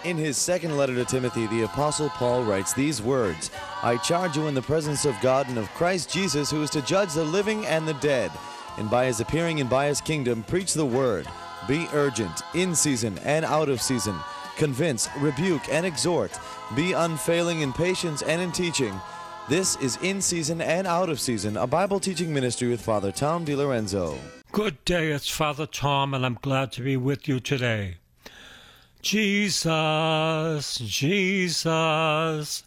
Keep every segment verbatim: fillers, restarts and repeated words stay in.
In his second letter to Timothy, the Apostle Paul writes these words, I charge you in the presence of God and of Christ Jesus, who is to judge the living and the dead, and by his appearing and by his kingdom, preach the word. Be urgent, in season and out of season. Convince, rebuke, and exhort. Be unfailing in patience and in teaching. This is In Season and Out of Season, a Bible teaching ministry with Father Tom DiLorenzo. Good day, it's Father Tom, and I'm glad to be with you today. Jesus, Jesus,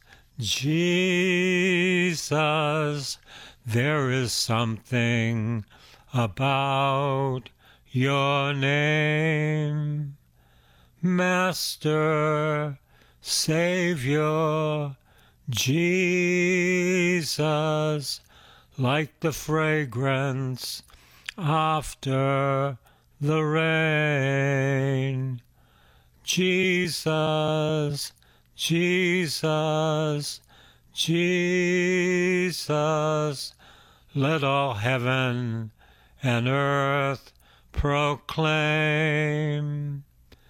Jesus, there is something about your name. Master, Savior, Jesus, like the fragrance after the rain. Jesus, Jesus, Jesus, let all heaven and earth proclaim.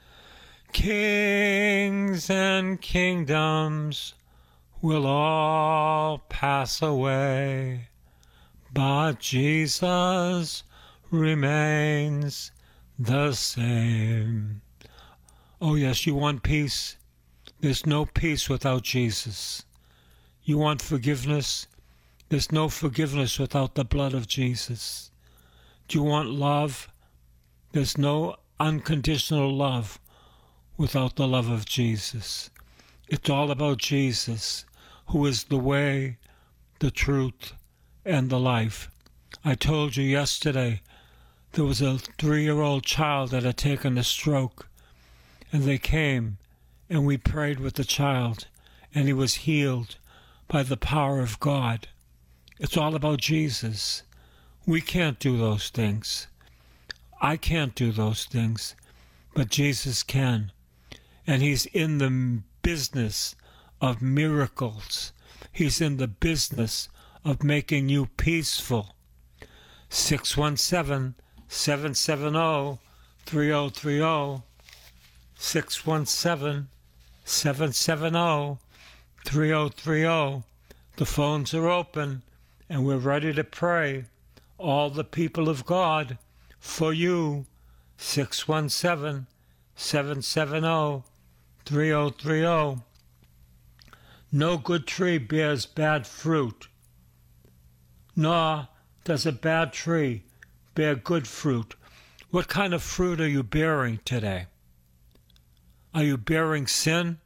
Kings and kingdoms will all pass away, but Jesus remains the same. Oh yes, you want peace? There's no peace without Jesus. You want forgiveness? There's no forgiveness without the blood of Jesus. Do you want love? There's no unconditional love without the love of Jesus. It's all about Jesus, who is the way, the truth, and the life. I told you yesterday there was a three-year-old child that had taken a stroke, and they came, and we prayed with the child, and he was healed by the power of God. It's all about Jesus. We can't do those things. I can't do those things, but Jesus can. And he's in the business of miracles. He's in the business of making you peaceful. six one seven, seven seven zero, three zero three zero. six one seven, seven seven zero, three zero three zero. The phones are open, and we're ready to pray. All the people of God, for you. six one seven, seven seven zero, three zero three zero. No good tree bears bad fruit, nor does a bad tree bear good fruit. What kind of fruit are you bearing today? Are you bearing sin?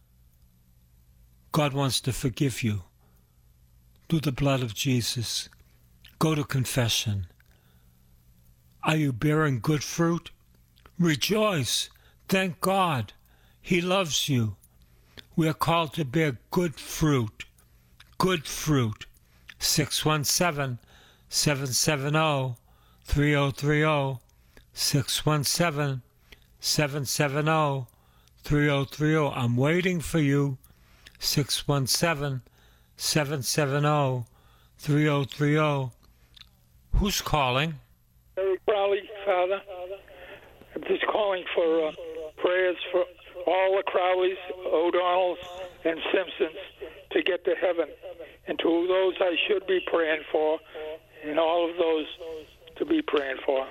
God wants to forgive you through the blood of Jesus. Go to confession. Are you bearing good fruit? Rejoice. Thank God. He loves you. We are called to bear good fruit. Good fruit. six one seven, seven seven zero, three zero three zero. six one seven, seven seven zero, three zero three zero. I'm waiting for you. six one seven, seven seven zero, three zero three zero. Who's calling? Eric Crowley, Father. I'm just calling for uh, prayers for all the Crowleys, O'Donnells, and Simpsons to get to heaven, and to those I should be praying for, and all of those to be praying for.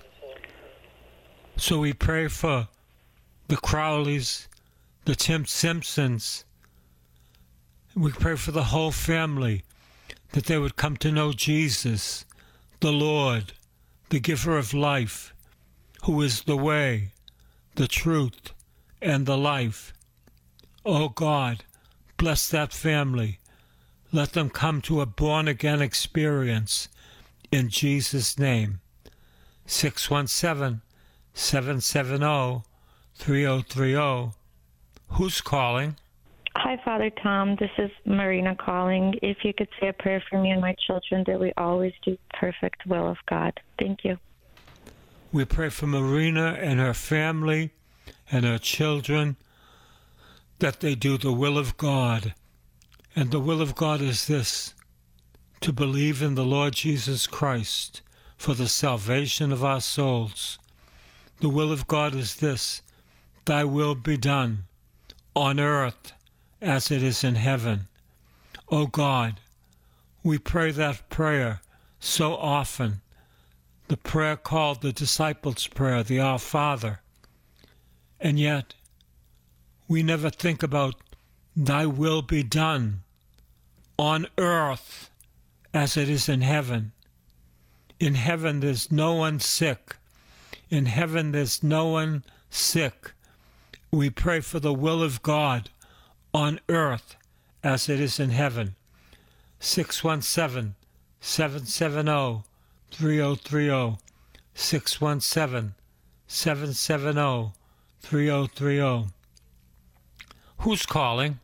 So we pray for the Crowleys, the Tim Simpsons. We pray for the whole family, that they would come to know Jesus, the Lord, the giver of life, who is the way, the truth, and the life. Oh God, bless that family. Let them come to a born-again experience in Jesus' name. six one seven, seven seven zero, three zero three zero. Who's calling? Hi, Father Tom. This is Marina calling. If you could say a prayer for me and my children that we always do perfect will of God. Thank you. We pray for Marina and her family and her children, that they do the will of God. And the will of God is this: to believe in the Lord Jesus Christ for the salvation of our souls. The will of God is this: thy will be done on earth as it is in heaven. O God, we pray that prayer so often, the prayer called the disciples' prayer, the Our Father, and yet we never think about thy will be done on earth as it is in heaven. In heaven there's no one sick. In heaven there's no one sick. We pray for the will of God on earth as it is in heaven. six one seven, seven seven zero, three zero three zero. six one seven, seven seven zero, three zero three zero. Who's calling?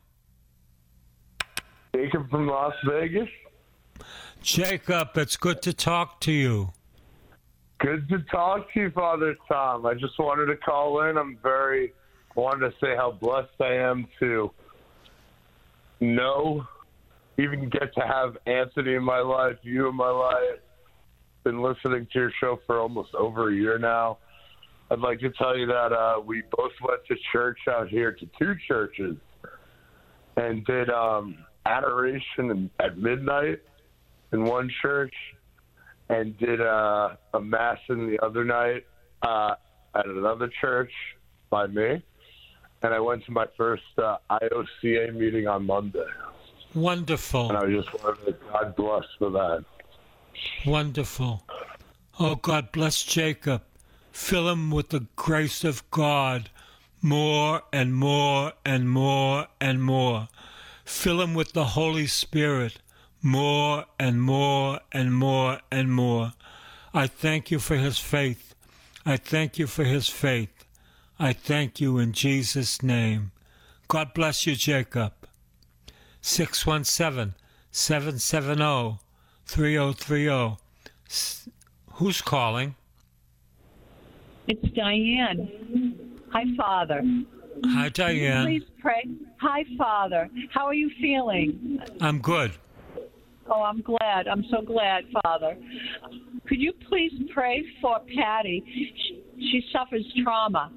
Jacob from Las Vegas. Jacob, it's good to talk to you. Good to talk to you, Father Tom. I just wanted to call in. I'm very, wanted to say how blessed I am to know, even get to have Anthony in my life, you in my life. Been listening to your show for almost over a year now. I'd like to tell you that uh, we both went to church out here, to two churches, and did um, adoration in, at midnight in one church, and did uh, a mass in the other night uh, at another church by me. And I went to my first uh, I O C A meeting on Monday. Wonderful. And I just wanted to God bless for that. Wonderful. Oh, God bless Jacob. Fill him with the grace of God more and more and more and more. Fill him with the Holy Spirit more and more and more and more. I thank you for his faith. I thank you for his faith. I thank you in Jesus' name. God bless you, Jacob. six one seven, seven seven zero, three zero three zero. Who's calling? It's Diane. Hi, Father. Hi, Diane. Please pray. Hi, Father. How are you feeling? I'm good. Oh, I'm glad. I'm so glad, Father. Could you please pray for Patty? She, she suffers trauma.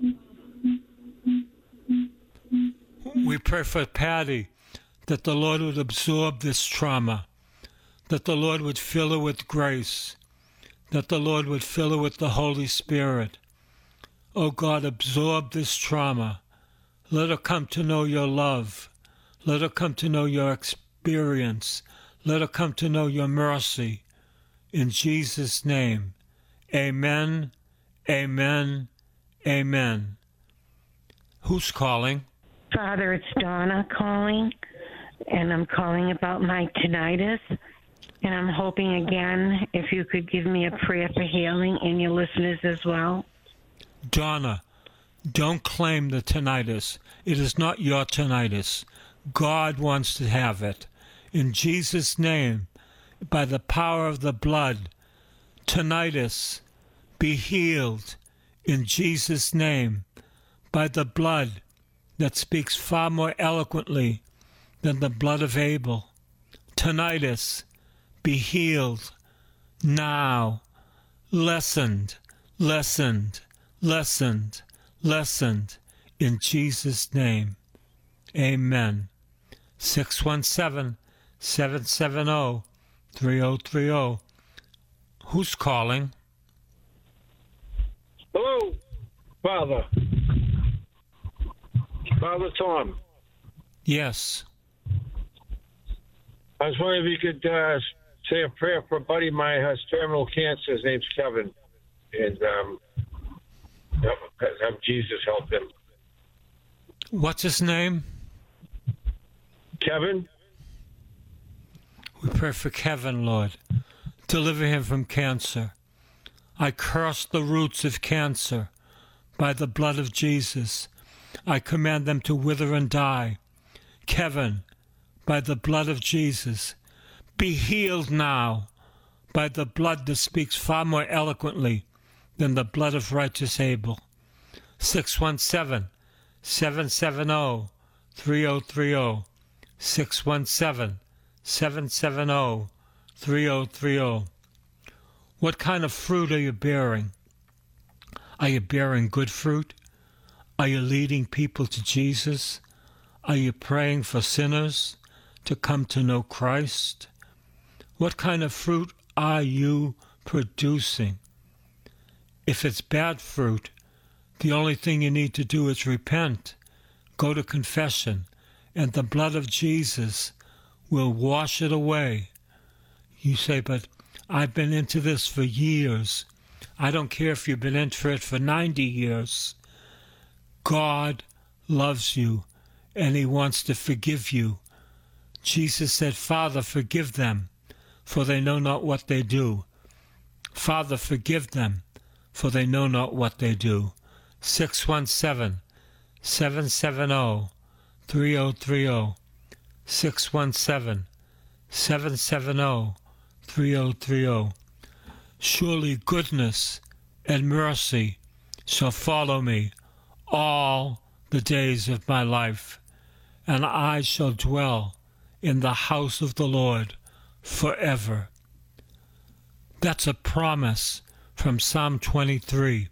We pray for Patty, that the Lord would absorb this trauma, that the Lord would fill her with grace, that the Lord would fill her with the Holy Spirit. Oh God, absorb this trauma. Let her come to know your love. Let her come to know your experience. Let her come to know your mercy. In Jesus' name, amen, amen, amen. Who's calling? Father, it's Donna calling, and I'm calling about my tinnitus. And I'm hoping again if you could give me a prayer for healing and your listeners as well. Donna, don't claim the tinnitus. It is not your tinnitus. God wants to have it. In Jesus' name, by the power of the blood, tinnitus, be healed. In Jesus' name, by the blood that speaks far more eloquently than the blood of Abel. Tinnitus, be healed now. Lessened, lessened, lessened, lessened. In Jesus' name, amen. six one seven, seven seven zero, three zero three zero. Who's calling? Hello, Father. Father Tom. Yes. I was wondering if you could uh, say a prayer for a buddy of mine who has terminal cancer. His name's Kevin. And um, have, have Jesus help him. What's his name? Kevin. We pray for Kevin, Lord. Deliver him from cancer. I curse the roots of cancer by the blood of Jesus. I command them to wither and die. Kevin, by the blood of Jesus, be healed now by the blood that speaks far more eloquently than the blood of righteous Abel. six one seven, seven seven zero, three zero three zero. six one seven, seven seven zero, three zero three zero. What kind of fruit are you bearing? Are you bearing good fruit? Are you leading people to Jesus? Are you praying for sinners to come to know Christ? What kind of fruit are you producing? If it's bad fruit, the only thing you need to do is repent, go to confession, and the blood of Jesus will wash it away. You say, but I've been into this for years. I don't care if you've been into it for ninety years. God loves you, and he wants to forgive you. Jesus said, Father, forgive them, for they know not what they do. Father, forgive them, for they know not what they do. six one seven, seven seven zero, three zero three zero. six one seven, seven seven zero, three zero three zero. Surely goodness and mercy shall follow me all the days of my life, and I shall dwell in the house of the Lord forever. That's a promise from Psalm twenty-three.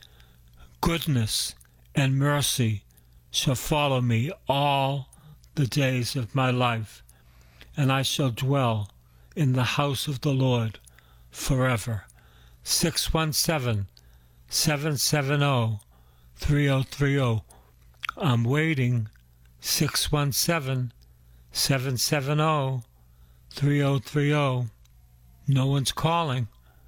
Goodness and mercy shall follow me all the days of my life, and I shall dwell in the house of the Lord forever. six one seven, seven seven zero, three zero three zero. I'm waiting. six one seven, seven seven zero, three zero three zero. No one's calling.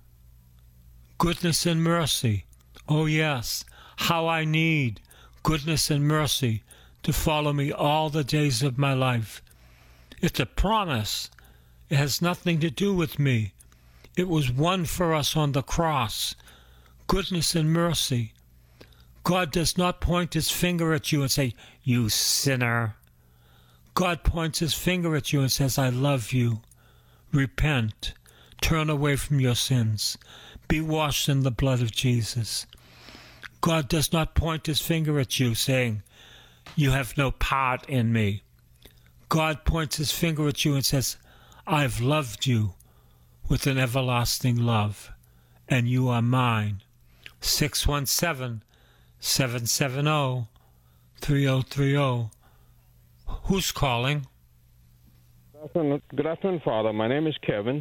Goodness and mercy. Oh yes, how I need goodness and mercy to follow me all the days of my life. It's a promise. It has nothing to do with me. It was won for us on the cross. Goodness and mercy. God does not point his finger at you and say, you sinner. God points his finger at you and says, I love you. Repent. Turn away from your sins. Be washed in the blood of Jesus. God does not point his finger at you saying, you have no part in me. God points his finger at you and says, I've loved you with an everlasting love, and you are mine. six one seven, seven seven zero, three zero three zero. Who's calling? Good afternoon, good afternoon, Father. My name is Kevin,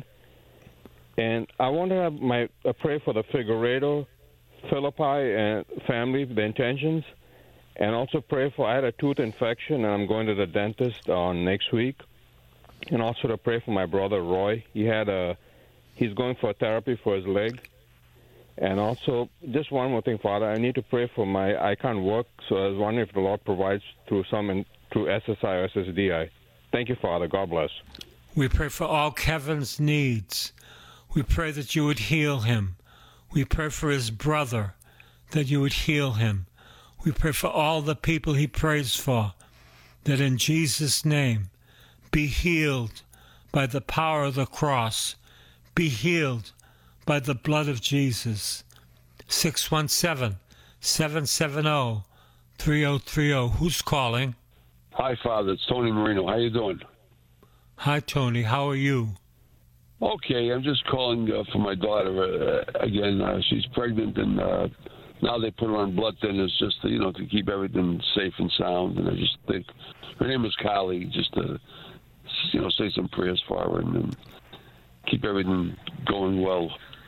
and I want to have my a prayer for the Figueredo, Philippi, and family, the intentions, and also pray for, I had a tooth infection, and I'm going to the dentist on next week, and also to pray for my brother Roy. He had a, he's going for therapy for his leg, and also just one more thing, Father. I need to pray for my, I can't work, so I was wondering if the Lord provides through some, in, through S S I or S S D I. Thank you, Father. God bless. We pray for all Kevin's needs. We pray that you would heal him. We pray for his brother, that you would heal him. We pray for all the people he prays for, that in Jesus' name, be healed by the power of the cross. Be healed by the blood of Jesus. six one seven, seven seven zero, three zero three zero. Who's calling? Hi, Father. It's Tony Marino. How you doing? Hi, Tony. How are you? Okay. I'm just calling uh, for my daughter. Uh, again, uh, she's pregnant, and uh, now they put her on blood thinners just to, you know, to keep everything safe and sound. And I just think her name is Kylie. Just to, you know, say some prayers for her and, and keep everything going well.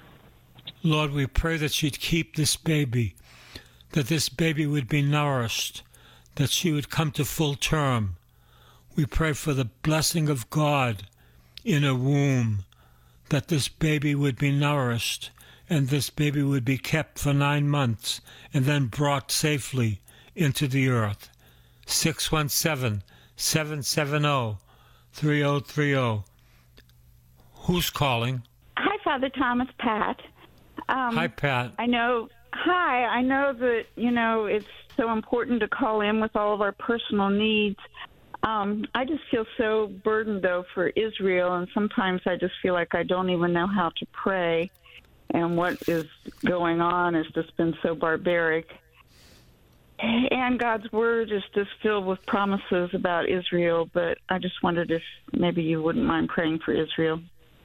Lord, we pray that she'd keep this baby, that this baby would be nourished, that she would come to full term. We pray for the blessing of God in her womb, that this baby would be nourished, and this baby would be kept for nine months and then brought safely into the earth. six one seven, seven seven zero, three zero three zero. Who's calling? Hi, Father Thomas. Pat. Um, Hi, Pat. I know. Hi. I know that, you know, it's so important to call in with all of our personal needs. Um, I just feel so burdened, though, for Israel, and sometimes I just feel like I don't even know how to pray, and what is going on has just been so barbaric. And God's Word is just filled with promises about Israel, but I just wondered if maybe you wouldn't mind praying for Israel.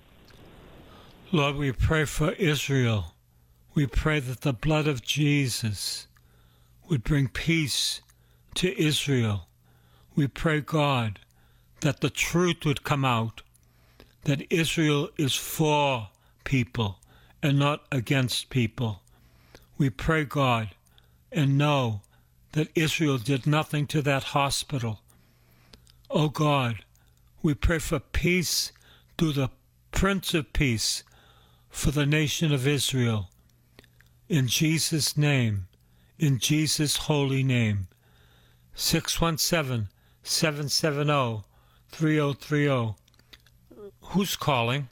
Lord, we pray for Israel. We pray that the blood of Jesus would bring peace to Israel. we pray, God, that the truth would come out, that Israel is for people and not against people. We pray, God, and know that Israel did nothing to that hospital. Oh God, we pray for peace through the Prince of Peace for the nation of Israel. In Jesus' name, in Jesus' holy name. six one seven, seven seven zero, three zero three zero. Who's calling?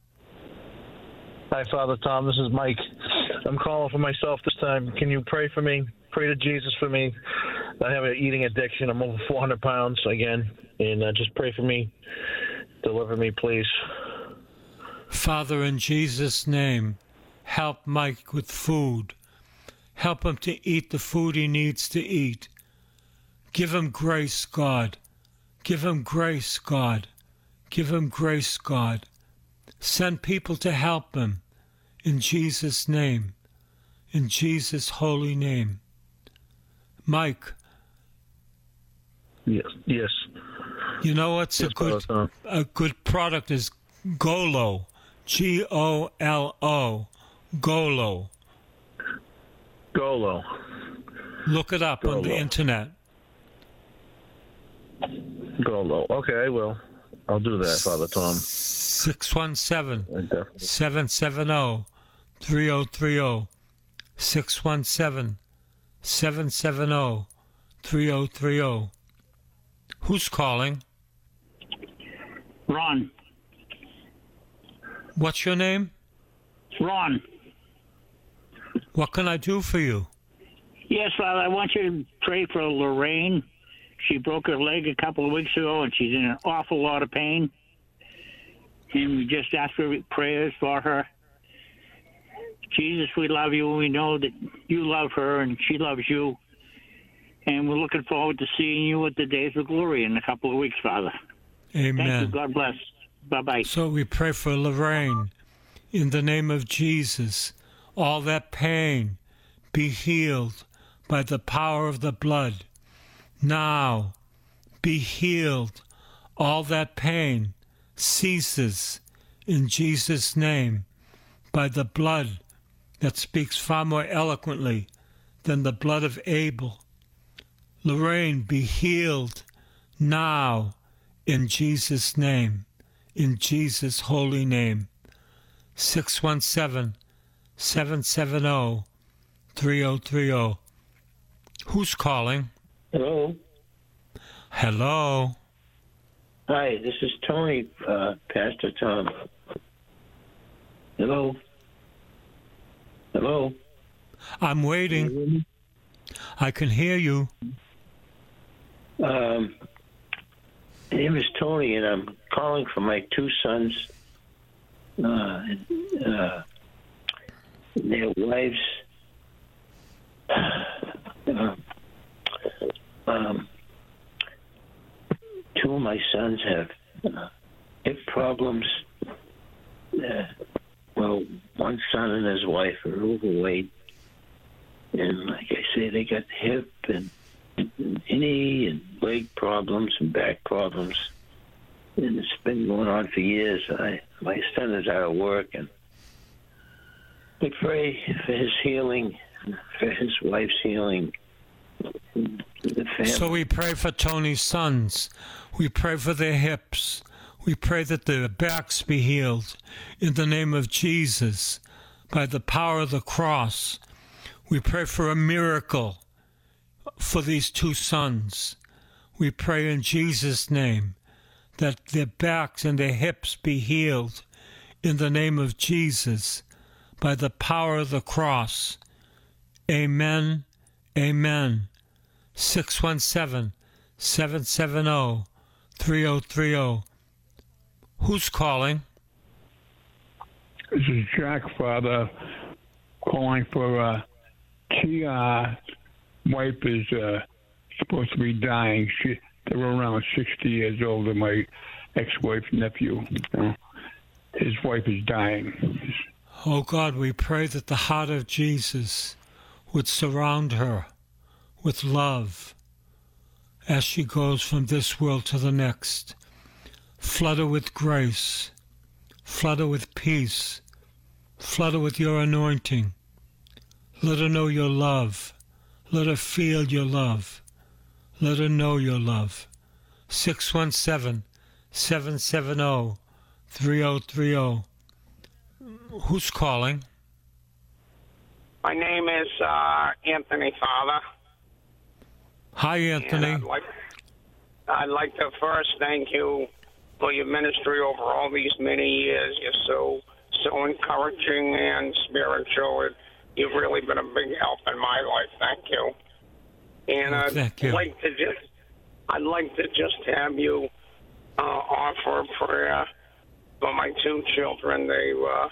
Hi, Father Tom. This is Mike. I'm calling for myself this time. Can you pray for me? Pray to Jesus for me. I have an eating addiction. I'm over four hundred pounds again. And uh, just pray for me. Deliver me, please. Father, in Jesus' name, help Mike with food. Help him to eat the food he needs to eat. Give him grace, God. Give him grace, God. Give him grace, God. Send people to help him. In Jesus' name. In Jesus' holy name. Mike. Yes. Yes. You know what's yes, a good a good product is Golo. G O L O. Golo. Golo. Look it up Golo. On the internet. Golo. Okay, I will. I'll do that, Father Tom. six one seven, seven seven zero, three zero three zero. six one seven, seven seven zero, three zero three zero. Who's calling? Ron. What's your name? Ron. What can I do for you? Yes, Father, I want you to pray for Lorraine. She broke her leg a couple of weeks ago, and she's in an awful lot of pain. And we just ask for prayers for her. Jesus, we love you, and we know that you love her, and she loves you. And we're looking forward to seeing you at the Days of Glory in a couple of weeks, Father. Amen. Thank you. God bless. Bye-bye. So we pray for Lorraine. In the name of Jesus, all that pain be healed by the power of the blood. Now, be healed. All that pain ceases in Jesus' name by the blood that speaks far more eloquently than the blood of Abel. Lorraine, be healed now in Jesus' name, in Jesus' holy name. six one seven, seven seven zero, three zero three zero. Who's calling? Hello. Hello. Hi, this is Tony, uh, Pastor Tom. Hello. Hello. I'm waiting. I can hear you. Um, my name is Tony, and I'm calling for my two sons, uh, and, uh, and their wives. Uh, um, two of my sons have uh, hip problems. Uh, well, one son and his wife are overweight, and like I say, they got hip and, and knee and leg problems and back problems, and it's been going on for years. I, my son is out of work, and I pray for his healing, for his wife's healing. So we pray for Tony's sons. We pray for their hips. We pray that their backs be healed in the name of Jesus by the power of the cross. We pray for a miracle for these two sons. We pray in Jesus' name that their backs and their hips be healed in the name of Jesus by the power of the cross. Amen. Amen. six one seven, seven seven zero, three zero three zero. Who's calling? This is Jack, Father, calling for uh, T. Uh, wife is uh, supposed to be dying. She, they were around sixty years old, and my ex-wife's nephew. You know, his wife is dying. Oh God, we pray that the heart of Jesus would surround her with love as she goes from this world to the next. Flood her with grace. Flood her with peace. Flood her with your anointing. Let her know your love. Let her feel your love. Let her know your love. six one seven, seven seven zero, three zero three zero. Who's calling? My name is uh, Anthony, Father. Hi, Anthony. And I'd like, I'd like to first thank you for your ministry over all these many years. You're so so encouraging and spiritual. You've really been a big help in my life. Thank you. And Oh, thank I'd you. like to just I'd like to just have you uh, offer a prayer for my two children. They uh,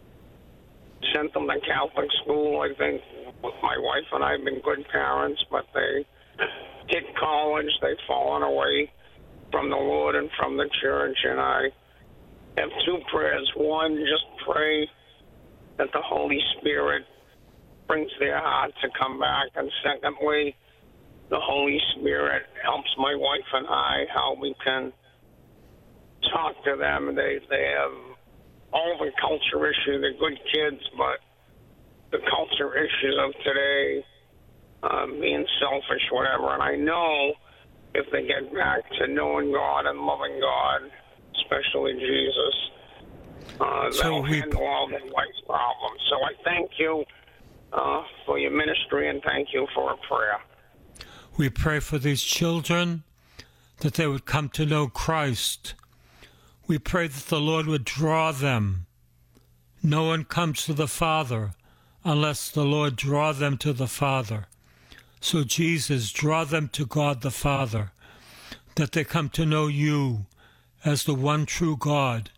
sent them to Catholic school. I think my wife and I have been good parents, but they hit college. They've fallen away from the Lord and from the church. And I have two prayers. One, just pray that the Holy Spirit brings their heart to come back. And secondly, the Holy Spirit helps my wife and I how we can talk to them. They they have all the culture issues. They're good kids, but the culture issues of today, um, being selfish, whatever. And I know if they get back to knowing God and loving God, especially Jesus, uh, So they'll we- handle all their life's problems. So I thank you uh, for your ministry and thank you for a prayer. We pray for these children that they would come to know Christ. We pray that the Lord would draw them. No one comes to the Father unless the Lord draw them to the Father. So Jesus, draw them to God the Father, that they come to know you as the one true God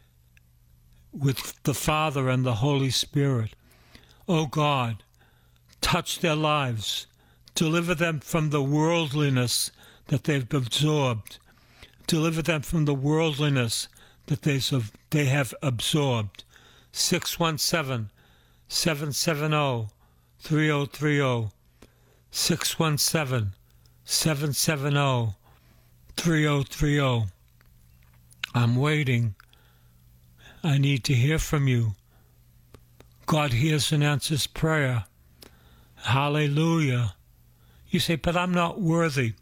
with the Father and the Holy Spirit. O God, touch their lives. Deliver them from the worldliness that they've absorbed. Deliver them from the worldliness that they they have absorbed. six one seven, seven seven zero, three zero three zero. six one seven, seven seven zero, three zero three zero. I'm waiting. I need to hear from you. God hears and answers prayer. Hallelujah. You say, but I'm not worthy.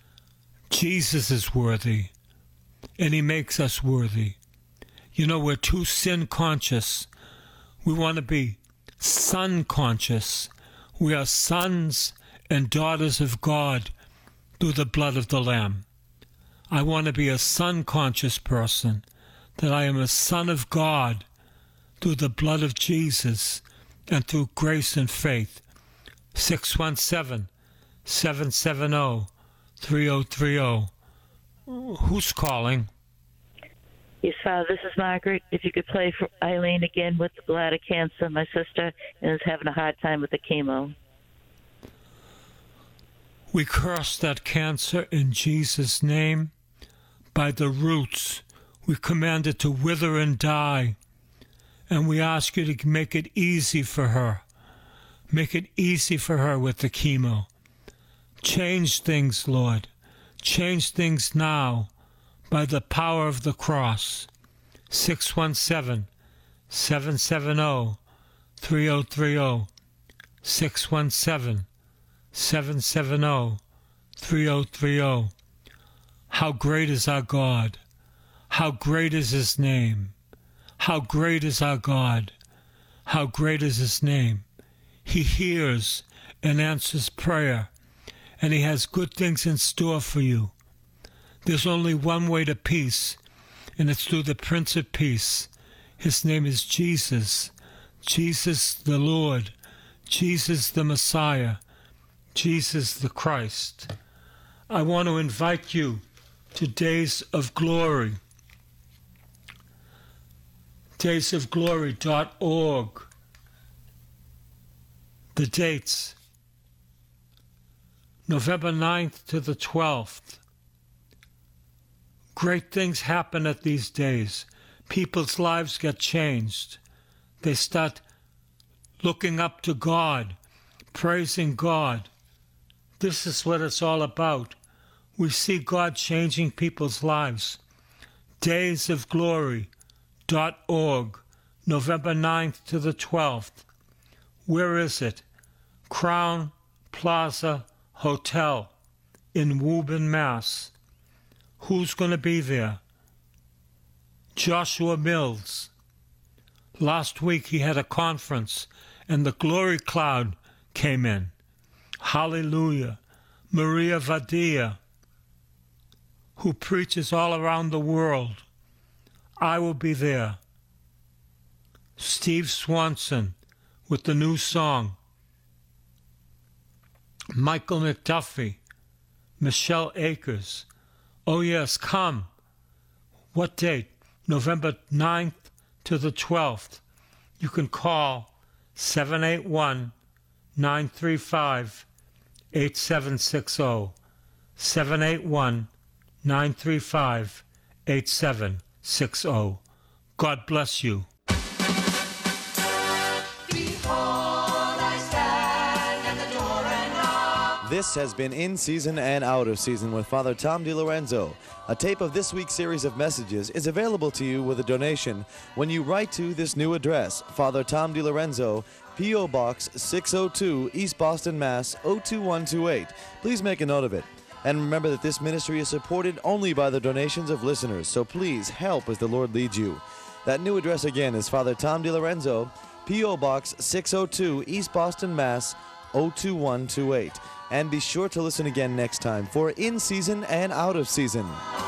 Jesus is worthy, and he makes us worthy. You know, we're too sin conscious. We want to be son conscious. We are sons and daughters of God through the blood of the Lamb. I want to be a son conscious person, that I am a son of God through the blood of Jesus and through grace and faith. six one seven, seven seven zero, three zero three zero. Who's calling? Yes, Father, this is Margaret. If you could play for Eileen again with the bladder cancer, my sister is having a hard time with the chemo. We curse that cancer in Jesus' name. By the roots, we command it to wither and die. And we ask you to make it easy for her. Make it easy for her with the chemo. Change things, Lord. Change things now by the power of the cross. six one seven, seven seven zero, three zero three zero. six one seven, seven seven zero, three zero three zero. How great is our God. How great is his name. How great is our God. How great is his name. He hears and answers prayer, and he has good things in store for you. There's only one way to peace, and it's through the Prince of Peace. His name is Jesus. Jesus the Lord. Jesus the Messiah. Jesus the Christ. I want to invite you to Days of Glory. days of glory dot org. The dates, November ninth to the twelfth. Great things happen at these days. People's lives get changed. They start looking up to God, praising God. This is what it's all about. We see God changing people's lives. days of glory dot org, November ninth to the twelfth. Where is it? Crown Plaza Hotel in Woburn, Mass. Who's going to be there? Joshua Mills. Last week he had a conference and the glory cloud came in. Hallelujah. Maria Vadia, who preaches all around the world. I will be there. Steve Swanson with the new song. Michael McDuffie. Michelle Akers. Oh yes, come. What date? November ninth to the twelfth. You can call seven eight one, nine three five, eight seven six zero. seven eight one, nine three five, eight seven six zero. God bless you. This has been In Season and Out of Season with Father Tom DiLorenzo. A tape of this week's series of messages is available to you with a donation when you write to this new address, Father Tom DiLorenzo, P O. Box six oh two, East Boston, Mass. oh two one two eight. Please make a note of it. And remember that this ministry is supported only by the donations of listeners, so please help as the Lord leads you. That new address again is Father Tom DiLorenzo, P O. Box six oh two, East Boston, Mass. oh two one two eight. And be sure to listen again next time for In Season and Out of Season.